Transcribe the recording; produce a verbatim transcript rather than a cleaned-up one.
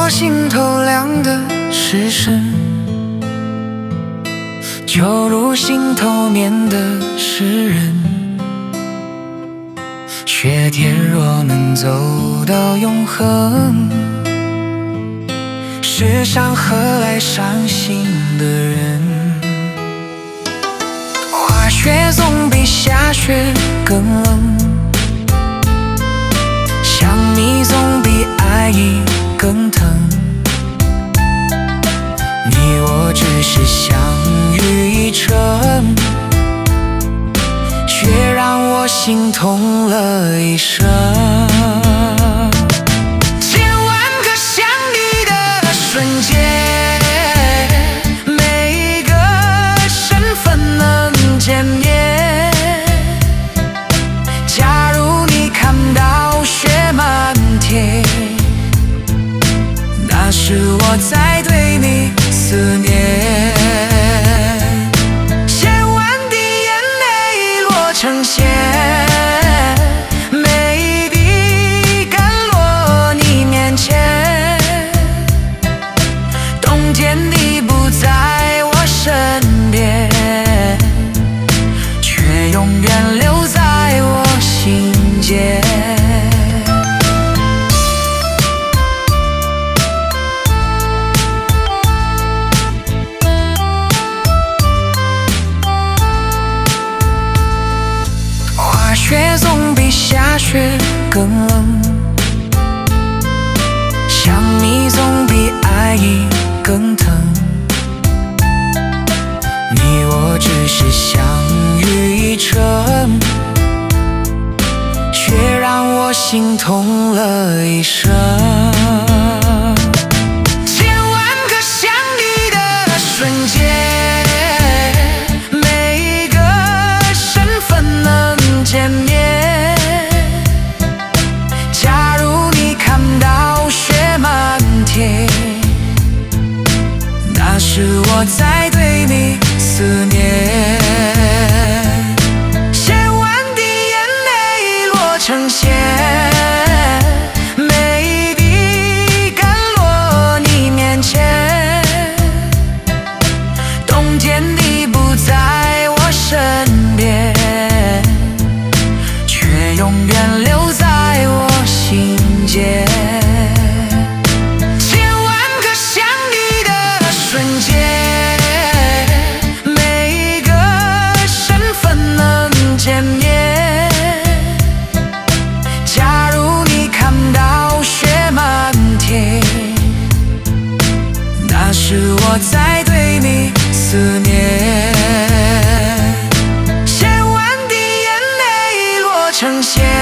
我心头亮的是神，就如心头念的是人。雪天若能走到永恒，世上何来伤心的人？滑雪总比下雪更冷，想你总比爱意更疼。你我只是相遇一程，却让我心痛了一生。千万个想你的瞬间，每一个身份能见面。假如你看到雪满天，那是我在对你思念。千万滴眼泪落成线，每一滴甘落你面前。冬天你不在我身边，却永远留在我心间。雪总比下雪更冷，想你总比爱意更疼。你我只是相遇一程，却让我心痛了一生。千万个想你的瞬间，每一个身份能见面。假如你看到雪满天，那是我在对你思念。千万滴眼泪落成线，每一滴甘落你面前。冬天你不在我身边，永远留在我心间。千万个想你的瞬间，每一个身份能见面。假如你看到雪满天，那是我在对你思念。千万滴眼泪落成线，